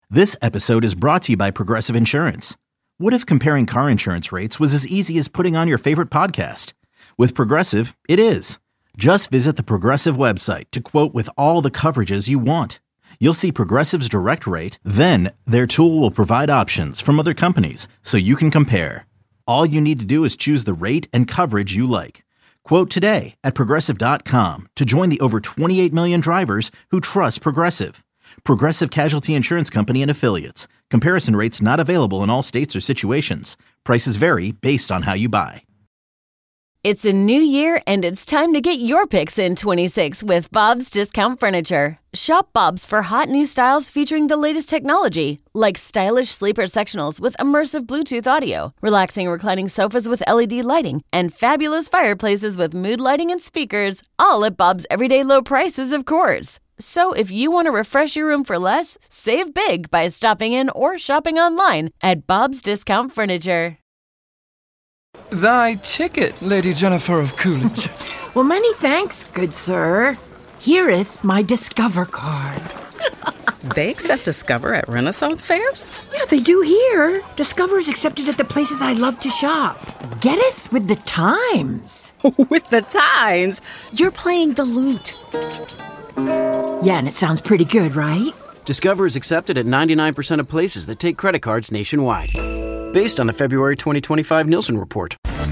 This episode is brought to you by Progressive Insurance. What if comparing car insurance rates was as easy as putting on your favorite podcast? With Progressive, it is. Just visit the Progressive website to quote with all the coverages you want. You'll see Progressive's direct rate, then their tool will provide options from other companies so you can compare. All you need to do is choose the rate and coverage you like. Quote today at Progressive.com to join the over 28 million drivers who trust Progressive. Progressive Casualty Insurance Company and Affiliates. Comparison rates not available in all states or situations. Prices vary based on how you buy. It's a new year, and it's time to get your picks in 26 with Bob's Discount Furniture. Shop Bob's for hot new styles featuring the latest technology, like stylish sleeper sectionals with immersive Bluetooth audio, relaxing reclining sofas with LED lighting, and fabulous fireplaces with mood lighting and speakers, all at Bob's everyday low prices, of course. So if you want to refresh your room for less, save big by stopping in or shopping online at Bob's Discount Furniture. Thy ticket, Lady Jennifer of Coolidge. Well, many thanks, good sir. Here'th my Discover card. They accept Discover at Renaissance fairs? Yeah, they do here. Discover's accepted at the places I love to shop. Getteth with the times. With the times? You're playing the lute. Yeah, and it sounds pretty good, right? Discover is accepted at 99% of places that take credit cards nationwide. Based on the February 2025 Nielsen report.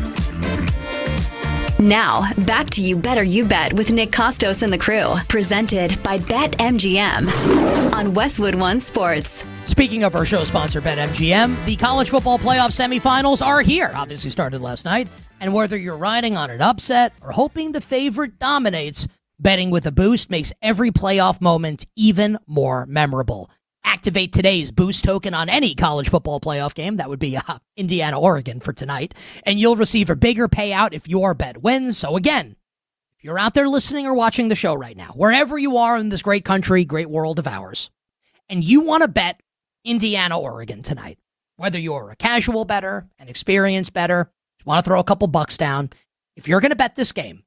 Now, back to You Better You Bet with Nick Costos and the crew. Presented by BetMGM on Westwood One Sports. Speaking of our show sponsor, BetMGM, the college football playoff semifinals are here. Obviously started last night. And whether you're riding on an upset or hoping the favorite dominates, betting with a boost makes every playoff moment even more memorable. Activate today's boost token on any college football playoff game. That would be Indiana, Oregon for tonight. And you'll receive a bigger payout if your bet wins. So again, if you're out there listening or watching the show right now, wherever you are in this great country, great world of ours, and you want to bet Indiana, Oregon tonight, whether you're a casual bettor, an experienced bettor, just want to throw a couple bucks down, if you're going to bet this game,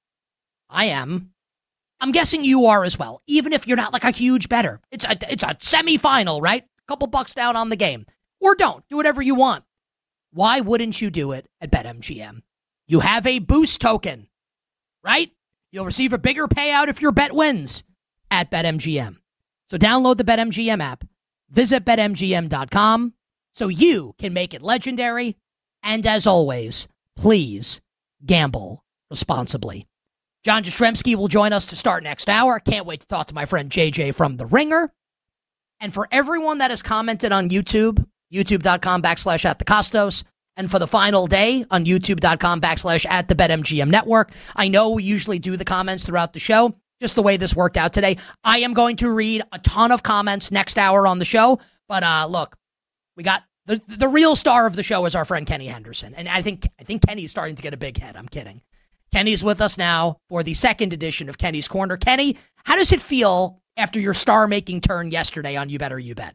I'm guessing you are as well, even if you're not like a huge bettor. It's a semifinal, right? A couple bucks down on the game. Or don't. Do whatever you want. Why wouldn't you do it at BetMGM? You have a boost token, right? You'll receive a bigger payout if your bet wins at BetMGM. So download the BetMGM app. Visit BetMGM.com so you can make it legendary. And as always, please gamble responsibly. John Jastrzemski will join us to start next hour. Can't wait to talk to my friend JJ from The Ringer. And for everyone that has commented on YouTube, youtube.com/@thecostos, and for the final day on youtube.com/@thebetmgm network. I know we usually do the comments throughout the show, just the way this worked out today. I am going to read a ton of comments next hour on the show. But look, we got the real star of the show is our friend Kenny Henderson. And I think Kenny's starting to get a big head. I'm kidding. Kenny's with us now for the second edition of Kenny's Corner. Kenny, how does it feel after your star-making turn yesterday on You Better You Bet?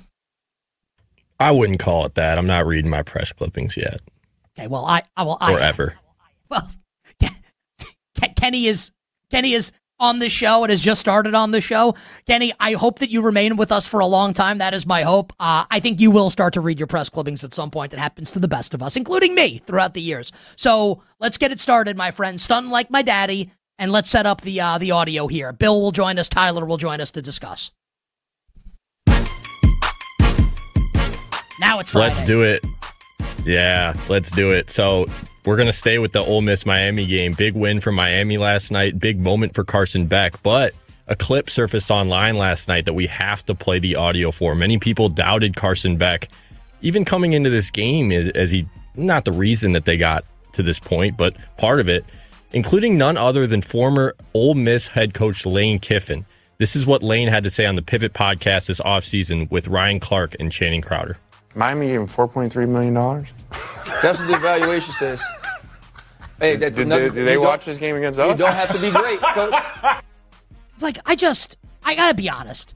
I wouldn't call it that. I'm not reading my press clippings yet. Okay, well, or ever. Well, Kenny is on the show and has just started on the show. Kenny, I hope that you remain with us for a long time. That is my hope. I think you will start to read your press clippings at some point. It happens to the best of us, including me, throughout the years. So let's get it started, my friend. Stunned like my daddy, and let's set up the audio here. Bill will join us. Tyler will join us to discuss. Now it's Friday. Let's do it. Yeah, let's do it. So we're going to stay with the Ole Miss-Miami game. Big win for Miami last night. Big moment for Carson Beck. But a clip surfaced online last night that we have to play the audio for. Many people doubted Carson Beck, even coming into this game, as he not the reason that they got to this point, but part of it, including none other than former Ole Miss head coach Lane Kiffin. This is what Lane had to say on the Pivot podcast this offseason with Ryan Clark and Channing Crowder. Miami gave him $4.3 million. That's what the evaluation says. Hey, did they watch this game against us? You don't have to be great, coach. Like, I gotta be honest.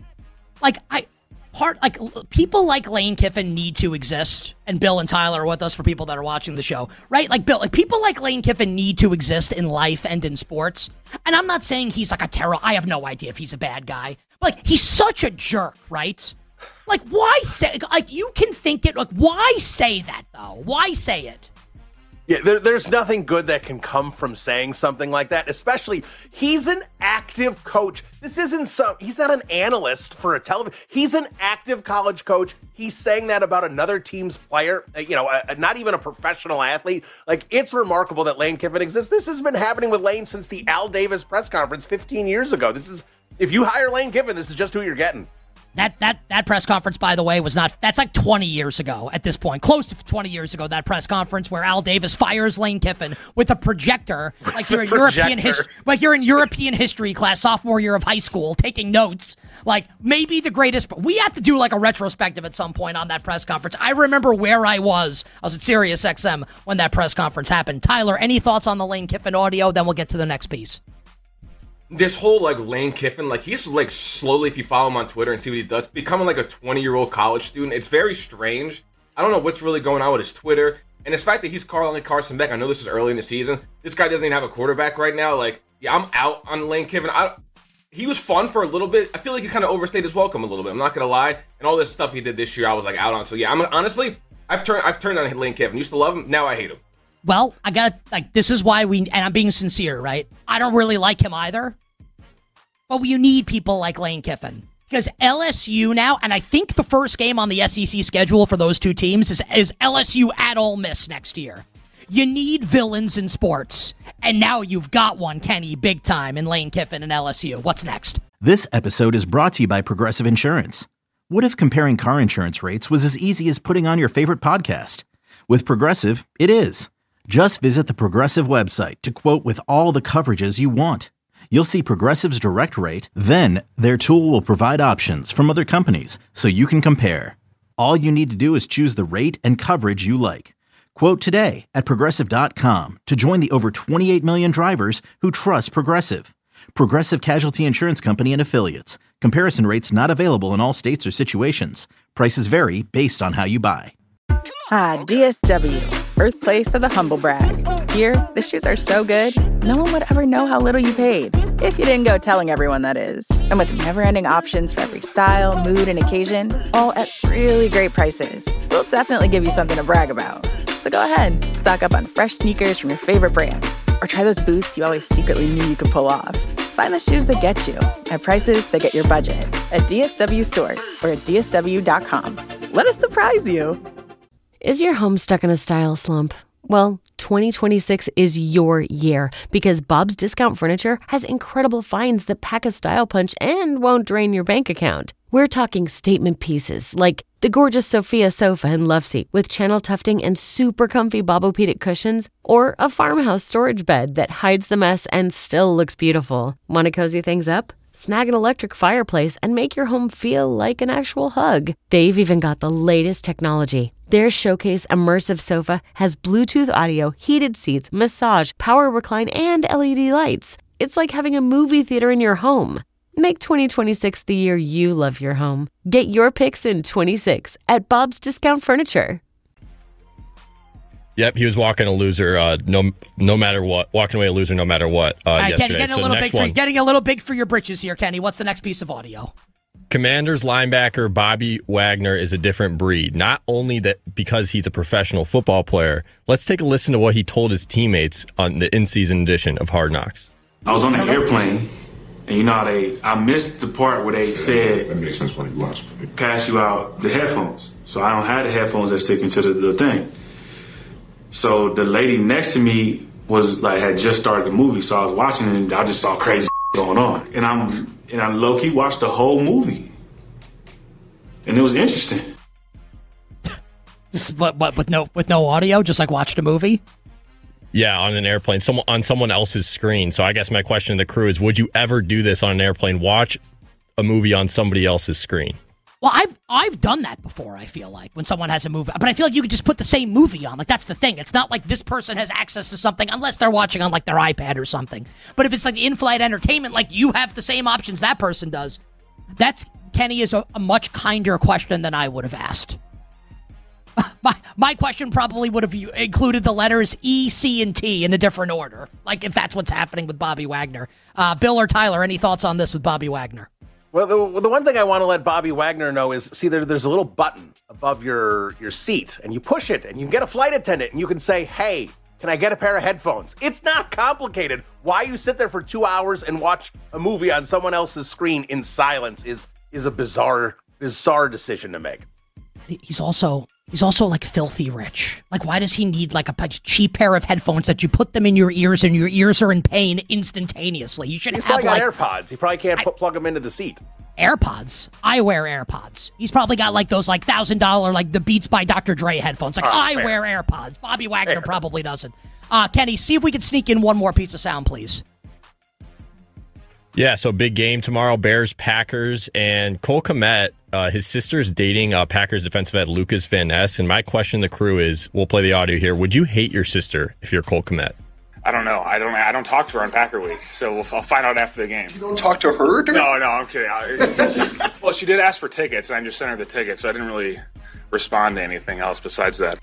People like Lane Kiffin need to exist, and Bill and Tyler are with us for people that are watching the show, right? Like, Bill, people like Lane Kiffin need to exist in life and in sports. And I'm not saying he's like a terror. I have no idea if he's a bad guy. But, he's such a jerk, right? Like, why say, like, you can think it, like, why say that, though? Why say it? Yeah, there's nothing good that can come from saying something like that, especially he's an active coach. This isn't he's not an analyst for a television. He's an active college coach. He's saying that about another team's player, not even a professional athlete. Like, it's remarkable that Lane Kiffin exists. This has been happening with Lane since the Al Davis press conference 15 years ago. If you hire Lane Kiffin, this is just who you're getting. That press conference, by the way, that's like 20 years ago at this point. Close to 20 years ago, that press conference where Al Davis fires Lane Kiffin with a projector, like you're in European history, like you're in European history class, sophomore year of high school, taking notes. Like, maybe the greatest. We have to do like a retrospective at some point on that press conference. I remember where I was. I was at Sirius XM when that press conference happened. Tyler, any thoughts on the Lane Kiffin audio? Then we'll get to the next piece. This whole, like, Lane Kiffin, like, he's, like, slowly, if you follow him on Twitter and see what he does, becoming, like, a 20-year-old college student. It's very strange. I don't know what's really going on with his Twitter. And this fact that he's calling Carson Beck, I know this is early in the season. This guy doesn't even have a quarterback right now. Like, yeah, I'm out on Lane Kiffin. He was fun for a little bit. I feel like he's kind of overstayed his welcome a little bit. I'm not going to lie. And all this stuff he did this year, I was, like, out on. So, yeah, honestly, I've turned on Lane Kiffin. Used to love him. Now I hate him. Well, I got to, like, this is why and I'm being sincere, right? I don't really like him either. But you need people like Lane Kiffin. Because LSU now, and I think the first game on the SEC schedule for those two teams is LSU at Ole Miss next year. You need villains in sports. And now you've got one, Kenny, big time, in Lane Kiffin and LSU. What's next? This episode is brought to you by Progressive Insurance. What if comparing car insurance rates was as easy as putting on your favorite podcast? With Progressive, it is. Just visit the Progressive website to quote with all the coverages you want. You'll see Progressive's direct rate, then their tool will provide options from other companies so you can compare. All you need to do is choose the rate and coverage you like. Quote today at Progressive.com to join the over 28 million drivers who trust Progressive. Progressive Casualty Insurance Company and Affiliates. Comparison rates not available in all states or situations. Prices vary based on how you buy. DSW, birthplace of the humble brag. Here, the shoes are so good, no one would ever know how little you paid. If you didn't go telling everyone, that is. And with never-ending options for every style, mood, and occasion, all at really great prices, we'll definitely give you something to brag about. So go ahead, stock up on fresh sneakers from your favorite brands, or try those boots you always secretly knew you could pull off. Find the shoes that get you at prices that get your budget at DSW stores or at DSW.com. Let us surprise you. Is your home stuck in a style slump? Well, 2026 is your year because Bob's Discount Furniture has incredible finds that pack a style punch and won't drain your bank account. We're talking statement pieces like the gorgeous Sophia sofa and love seat with channel tufting and super comfy Bobopedic cushions, or a farmhouse storage bed that hides the mess and still looks beautiful. Want to cozy things up? Snag an electric fireplace and make your home feel like an actual hug. They've even got the latest technology. Their Showcase Immersive Sofa has Bluetooth audio, heated seats, massage, power recline, and LED lights. It's like having a movie theater in your home. Make 2026 the year you love your home. Get your picks in 26 at Bob's Discount Furniture. Yep, he was walking a loser, no matter what. Walking away a loser, no matter what. All right, yesterday. Kenny, getting a little big for your britches here, Kenny. What's the next piece of audio? Commanders linebacker Bobby Wagner is a different breed. Not only that because he's a professional football player. Let's take a listen to what he told his teammates on the in-season edition of Hard Knocks. I was on an airplane, and you know how I missed the part where they said that makes sense when you watch. Pass you out the headphones. So I don't have the headphones that stick into the thing. So the lady next to me was like had just started the movie, so I was watching it and I just saw crazy going on. And I low-key watched the whole movie. And it was interesting. Just what with no audio, just like watched a movie? Yeah, on an airplane, on someone else's screen. So I guess my question to the crew is, would you ever do this on an airplane? Watch a movie on somebody else's screen? Well, I've done that before, I feel like, when someone has a movie. But I feel like you could just put the same movie on. Like, that's the thing. It's not like this person has access to something unless they're watching on, like, their iPad or something. But if it's, like, in-flight entertainment, like, you have the same options that person does. That's, Kenny, is a much kinder question than I would have asked. My question probably would have included the letters E, C, and T in a different order. Like, if that's what's happening with Bobby Wagner. Bill or Tyler, any thoughts on this with Bobby Wagner? Well, the one thing I want to let Bobby Wagner know is, see, there's a little button above your seat, and you push it, and you get a flight attendant, and you can say, hey, can I get a pair of headphones? It's not complicated. Why you sit there for 2 hours and watch a movie on someone else's screen in silence is a bizarre decision to make. He's also like filthy rich. Like, why does he need like a cheap pair of headphones that you put them in your ears and your ears are in pain instantaneously? You should He's have probably got like AirPods. He probably can't plug them into the seat. AirPods. I wear AirPods. He's probably got like those like $1,000 like the Beats by Dr. Dre headphones. Like I fair. wear AirPods. Bobby Wagner probably doesn't. Kenny, see if we can sneak in one more piece of sound, please. Yeah, so big game tomorrow, Bears, Packers, and Cole Kmet, his sister's dating Packers defensive end Lucas Van Ness, and my question to the crew is, we'll play the audio here, would you hate your sister if you're Cole Kmet? I don't know. I don't talk to her on Packer Week, so I'll find out after the game. You don't talk to her? No, I'm kidding. Well, she did ask for tickets, and I just sent her the tickets, so I didn't really respond to anything else besides that.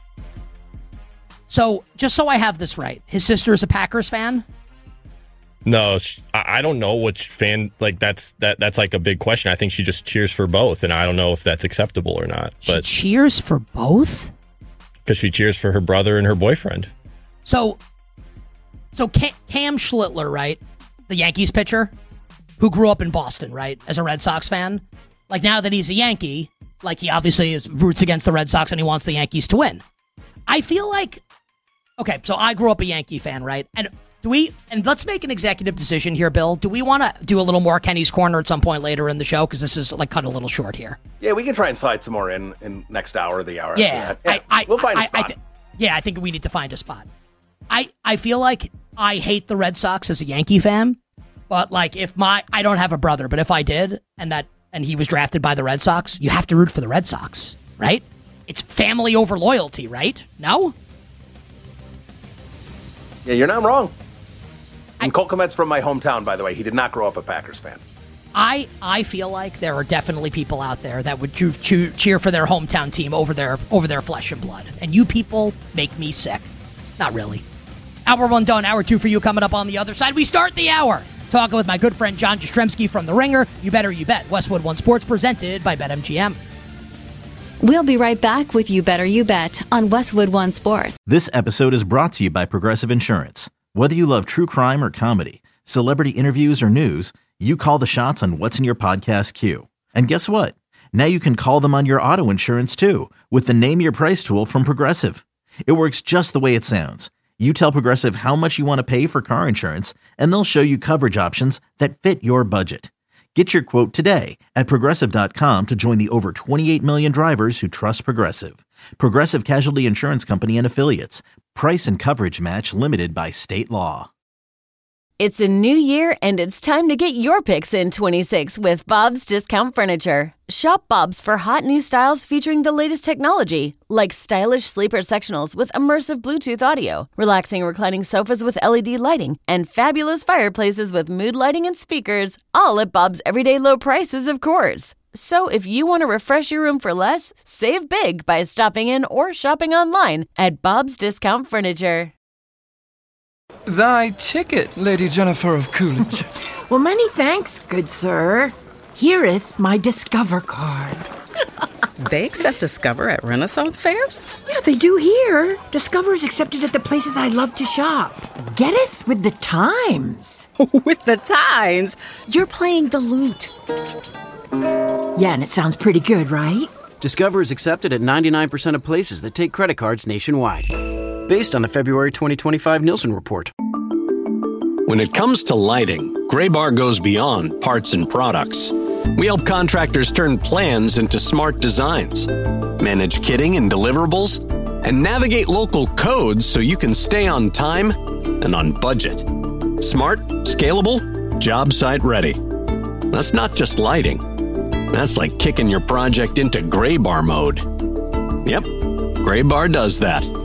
So, just so I have this right, his sister is a Packers fan? No, I don't know which fan, like that's like a big question. I think she just cheers for both, and I don't know if that's acceptable or not. But she cheers for both? Because she cheers for her brother and her boyfriend. So Cam Schlittler, right, the Yankees pitcher, who grew up in Boston, right, as a Red Sox fan, like now that he's a Yankee, like he obviously roots against the Red Sox and he wants the Yankees to win. I feel like, okay, so I grew up a Yankee fan, right, and let's make an executive decision here, Bill. Do we want to do a little more Kenny's Corner at some point later in the show? Because this is like cut a little short here. Yeah, we can try and slide some more in next hour or the hour. Yeah, we'll find a spot. I think we need to find a spot. I feel like I hate the Red Sox as a Yankee fan, but like I don't have a brother, but if I did and he was drafted by the Red Sox, you have to root for the Red Sox, right? It's family over loyalty, right? No? Yeah, you're not wrong. And Cole Kmet's from my hometown, by the way. He did not grow up a Packers fan. I feel like there are definitely people out there that would cheer for their hometown team over their flesh and blood. And you people make me sick. Not really. Hour one done. Hour two for you coming up on the other side. We start the hour talking with my good friend John Jastrzemski from The Ringer. You better you bet. Westwood One Sports presented by BetMGM. We'll be right back with You Better You Bet on Westwood One Sports. This episode is brought to you by Progressive Insurance. Whether you love true crime or comedy, celebrity interviews or news, you call the shots on what's in your podcast queue. And guess what? Now you can call them on your auto insurance too with the Name Your Price tool from Progressive. It works just the way it sounds. You tell Progressive how much you want to pay for car insurance, and they'll show you coverage options that fit your budget. Get your quote today at Progressive.com to join the over 28 million drivers who trust Progressive. Progressive Casualty Insurance Company and Affiliates. Price and coverage match limited by state law. It's a new year, and it's time to get your picks in 26 with Bob's Discount Furniture. Shop Bob's for hot new styles featuring the latest technology, like stylish sleeper sectionals with immersive Bluetooth audio, relaxing reclining sofas with LED lighting, and fabulous fireplaces with mood lighting and speakers, all at Bob's everyday low prices, of course. So if you want to refresh your room for less, save big by stopping in or shopping online at Bob's Discount Furniture. Thy ticket, Lady Jennifer of Coolidge. Well, many thanks, good sir. Here'th my Discover card. They accept Discover at Renaissance fairs? Yeah, they do here. Discover's accepted at the places I love to shop. Getteth with the times. With the times? You're playing the lute. Yeah, and it sounds pretty good, right? Discover is accepted at 99% of places that take credit cards nationwide. Based on the February 2025 Nielsen report. When it comes to lighting, Graybar goes beyond parts and products. We help contractors turn plans into smart designs, manage kitting and deliverables, and navigate local codes so you can stay on time and on budget. Smart, scalable, job site ready. That's not just lighting. That's like kicking your project into Graybar mode. Yep, Graybar does that.